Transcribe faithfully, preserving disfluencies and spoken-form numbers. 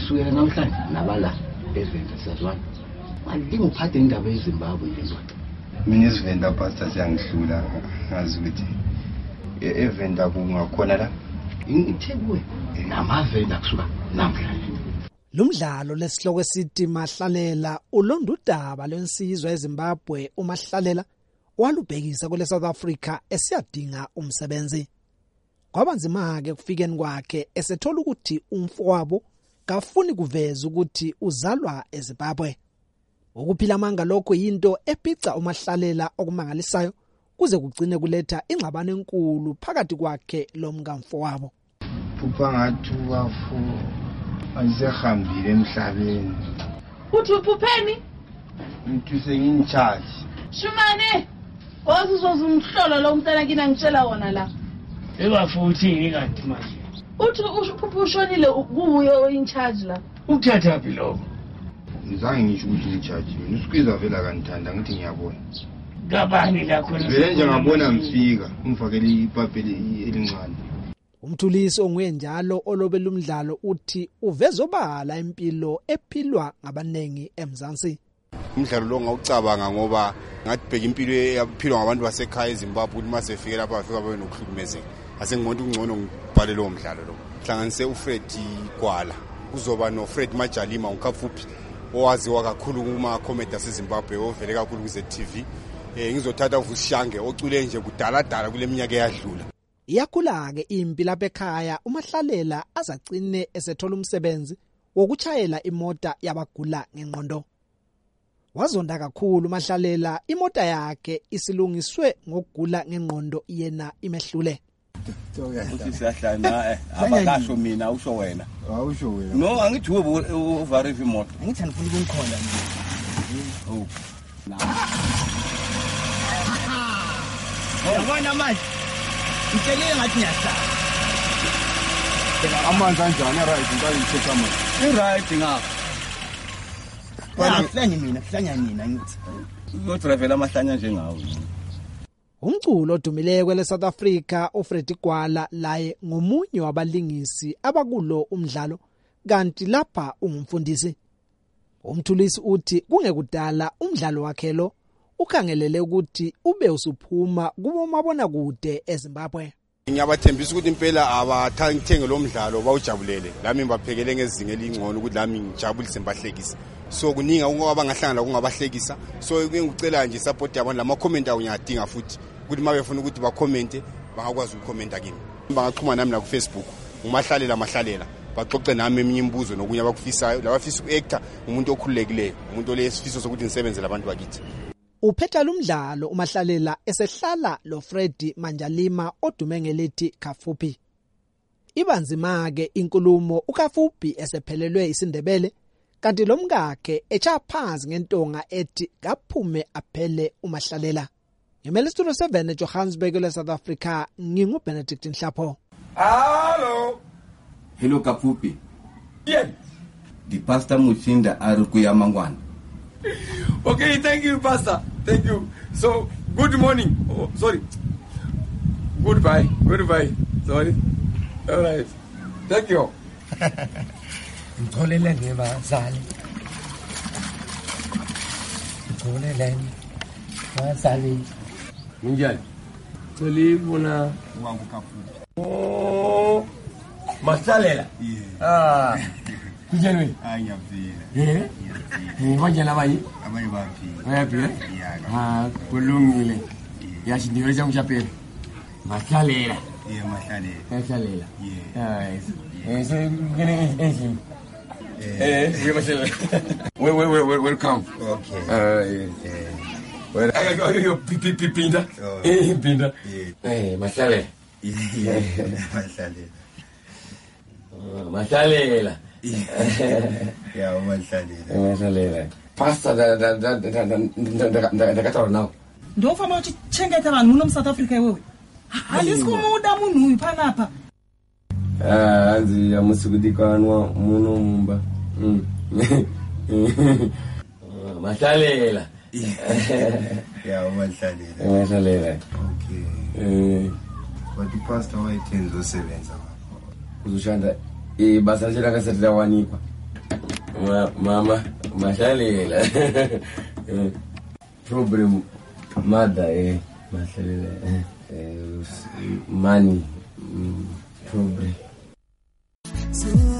kusukela namhlanje nabala eVenda sazwana manje ngiphathe indaba eZimbabwe nje mina eVenda pastor siyangihlula ngazi ukuthi eVenda kungakhona la ingithekwe namavenda kusuka namhlanje. Lumdlalo lesihloko esithi Mahlalela ulonda udaba lwensizwa eZimbabwe uMahlalela walubhekisa kule South Africa esiyadinga umsebenzi. Kwabanzima ke kufikeni kwakhe esethola ukuthi umfowabo kafuni kuveza ukuthi uzalwa eZimbabwe. Ukuphila manga lokho yinto ephica uMahlalela okumangalisayo kuze kugcine kuletha ingxabano enkulu phakathi kwakhe lomkamfowabo. Phupha ngathi wafu ayisehambile emhlabeni. Uthi uphupheni? Ngithi sengicharge. Shumane, wazizozumhlola lo mntana kina ngitshela wona la. Ebafuthi kanti manje. Uthi uphupha ushonile kuyo in charge la. Ukuthatha phi lokho? Ngizange ngisho ukuthi ngicharge. Usikwiza vela kanithanda ngithi ngiyabona. Ngabani la khona? Vele nje ngabona ngifika ngifakele ipapeli elincane. Umthulisi onguye njalo olobela umdlalo uthi uvezobala impilo ephilwa ngabanengi eMzansi. Umdlalo lo ngawucabanga ngoba ngathi bheka impilo eyaphilwa ngabantu basekhaya eZimbabwe ukuthi mase fike lapha bafika babe nokuhlukumezeka. Ase ngimonto ungcono ngibhale lo mdlalo lo. Hlanganise uFred Gwala, kuzoba noFred Majalima unkafuphi owaziwa kakhulu kuma comedy aseZimbabwe ovele kakhulu ku Z T V. Eh ngizothatha uVushange ocule nje kudala dala kule minyaka eyadlula. Iyakhula ke impi lapha ekhaya uMahlalela azacine esethola umsebenzi wokuchayela imota yabagula ngengqondo. Wazonda kakhulu uMahlalela imota yakhe isilungiswe ngokugula ngengqondo yena imehlule. Uthi siyahlana eh abakasho mina usho wena. Awusho wena. No angithi uvarive imoto. Ngithi anifuni ukungikhona nje. Oh. Yabona manje. Ngicela ngathi ngiyahlala. Amanzi anjani right ngayithetha manje. Right ngapha. Bahlanye mina, hlanya mina ngithi. Uzodrivela amahlanya njengawe. Umculo odumileke kwele South Africa uFred Gwala laye ngomunye wabalingisi abakulo umdlalo kanti lapha ungumfundisi. Umthulisi uthi kungekudala umdlalo wakhe lo ukhangelele ukuthi ube usuphuma kubo mabona kude eZimbabwe. Ngiyabathembisa ukuthi impela abathangithenge lo mdlalo bawujabulele. Lami ngibaphekele ngezinga elingcono ukuthi lami ngijabulise mbahlekisa. So kuninga ngoba ngahlangana kungabahlekisa. So ngicela nje support yabantu lama comment awu ngiyadinga futhi ukuthi mabefuna ukuthi ba comment bangakwazi ukukhomenta kimi. Bangaxhuma nami la ku Facebook uMahlalela Mahlalela baxoxe nami eminye imibuzo nokunye abakufisayo labafisa uactor umuntu okhululekileyo umuntu olesifiso sokuthi nisebenze labantu bakithi. Uphetha lumdlalo uMahlalela esehlala lo Fred Manjalima odume ngelithi Kafuphi. Ibanzima ke inkulumo uKafuphi esephelelwe isindebele kanti lo mkakhe echa phansi ngentonga ethi kaphume aphele uMahlalela. Ngimele Studio seven eJohannesburg le South Africa ngingu Benedict Nhlapho. Hello. Hello Kafuphi. Yeah. The pastor Muthinda ari kuyamangwana. Okay, thank you, Pastor. Thank you. So, good morning. Oh, sorry. Goodbye. Goodbye. Sorry. All right. Thank you. Ngitholele ngebazali. Ngitholele bazali. Minjani? Tolibona Wangu Kafuphi. Oh. Mahlalela. Yeah. Ah. Kunjani? Ayiyavila. Eh? Ngibanje labayi. Abanye baphi. Bayaphi? Yeah. Ah, kulungile. Yashindiwe jangu chaphela. Mahlalela. Yeah, Mahlalela. Mahlalela. Yeah. Yes. Eh, so ngene engine. Eh, we Mahlalela. Wait, wait, wait, welcome. Okay. Ah, yeah. Well, I got your pipi pinda. Eh, pinda. Eh, Mahlalela. Yeah, Mahlalela. Mahlalela. Yeah, Mahlalela. Mahlalela. Pastor da da da da da da katoro now. Ndo fama uthi chengeta vanhu muno South Africa wewe. Alisikomuda munhu uyu panapa. Ah, anzi amusukudikanwa muno mumba. Mm. Mahlalela. Yeah, Mahlalela. Mahlalela. Okay. Eh, But the pastor wayethenza usebenza. uzoshanda eh basashela kasetela wanikwa. Ma, mama, mahlalela. Problem mother eh mahlalela eh money problem.